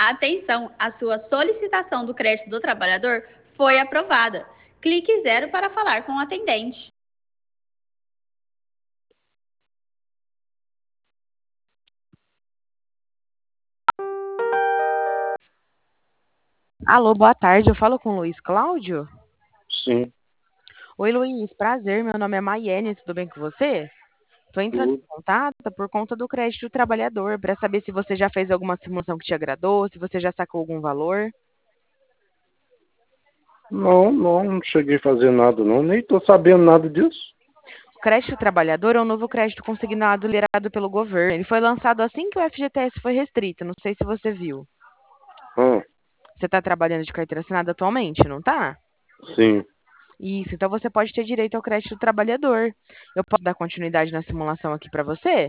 Atenção, a sua solicitação do crédito do trabalhador foi aprovada. Clique 0 para falar com o atendente. Alô, boa tarde. Eu falo com o Luiz Cláudio? Sim, Oi, Luiz. Prazer. Meu nome é Maiene. Tudo bem com você? Estou entrando tudo. em contato por conta do crédito do trabalhador, para saber se você já fez alguma simulação que te agradou, se você já sacou algum valor. Não cheguei a fazer nada, não. Nem tô sabendo nada disso. O crédito trabalhador é um novo crédito consignado liberado pelo governo. Ele foi lançado assim que o FGTS foi restrito. Não sei se você viu. Ah, Você está trabalhando de carteira assinada atualmente, não tá? sim, Isso. Então você pode ter direito ao crédito trabalhador. Eu posso dar continuidade na simulação aqui para você?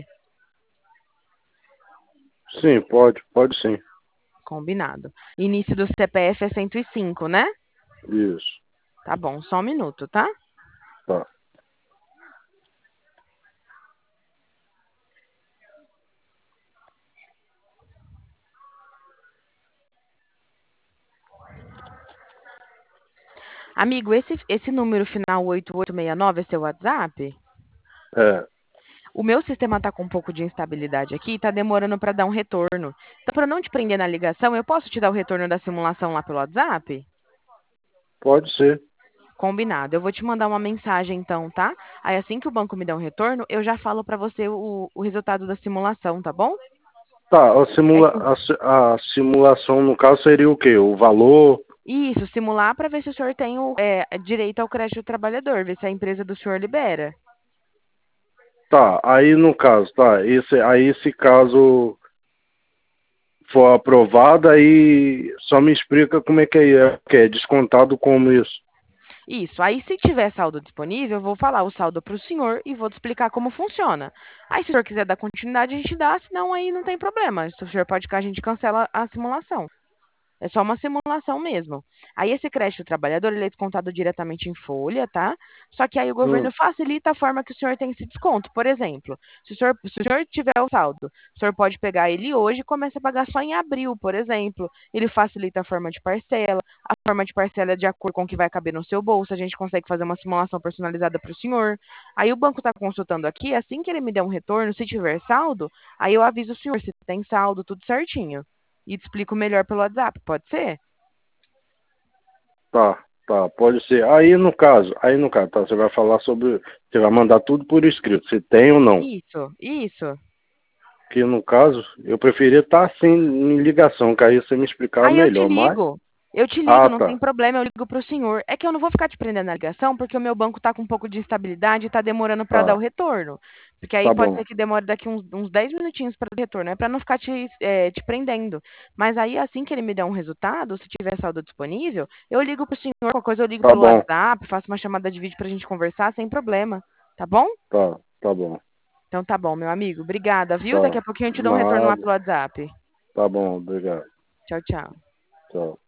sim, pode sim. Combinado. Início do CPF é 105, né? Isso, Tá bom, só um minuto, tá? tá. Amigo, esse número final 8869 é seu WhatsApp? É, O meu sistema tá com um pouco de instabilidade aqui e tá demorando para dar um retorno. Então, para não te prender na ligação, eu posso te dar o retorno da simulação lá pelo WhatsApp? pode ser. Combinado. Eu vou te mandar uma mensagem então, tá? Aí assim que o banco me der um retorno, eu já falo para você o resultado da simulação, tá bom? Tá, É que a simulação, no caso, seria o quê? O valor? isso, simular para ver se o senhor tem o direito ao crédito do trabalhador, ver se a empresa do senhor libera. Tá, aí no caso, tá. Esse caso for aprovado, aí só me explica como é que é descontado como isso. Isso. Aí, se tiver saldo disponível, eu vou falar o saldo para o senhor e vou te explicar como funciona. Aí, se o senhor quiser dar continuidade, a gente dá, senão aí não tem problema. Se o senhor pode ficar, a gente cancela a simulação. É só uma simulação mesmo. Aí esse crédito trabalhador, ele é descontado diretamente em folha, tá? Só que aí o governo Hum, facilita a forma que o senhor tem esse desconto. Por exemplo, se o senhor tiver o saldo, o senhor pode pegar ele hoje e começa a pagar só em abril, por exemplo. Ele facilita a forma de parcela. A forma de parcela é de acordo com o que vai caber no seu bolso. A gente consegue fazer uma simulação personalizada para o senhor. Aí o banco está consultando aqui, assim que ele me der um retorno, se tiver saldo, aí eu aviso o senhor se tem saldo, tudo certinho e te explico melhor pelo WhatsApp, pode ser? tá, pode ser. Aí no caso, tá, você vai falar sobre, você vai mandar tudo por escrito, se tem ou não. Isso. Que no caso, eu preferia estar assim em ligação, que aí você me explicava Aí eu te melhor, mas. ligo. Eu te ligo, Ah, não tem tá, problema, eu ligo para o senhor. É que eu não vou ficar te prendendo na ligação, porque o meu banco tá com um pouco de instabilidade e tá demorando para dar o tá, retorno. Porque aí tá pode bom, ser que demore daqui uns 10 minutinhos para o retorno. É para não ficar te prendendo. Mas aí, assim que ele me der um resultado, se tiver saldo disponível, eu ligo para o senhor, qualquer coisa eu ligo tá pelo bom, WhatsApp, faço uma chamada de vídeo para a gente conversar sem problema. Tá bom? tá bom, Então tá bom, meu amigo. Obrigada, viu? Daqui tá, a pouquinho eu te dou um retorno lá nada, pelo WhatsApp. tá bom, obrigado, Tchau, tchau. tchau.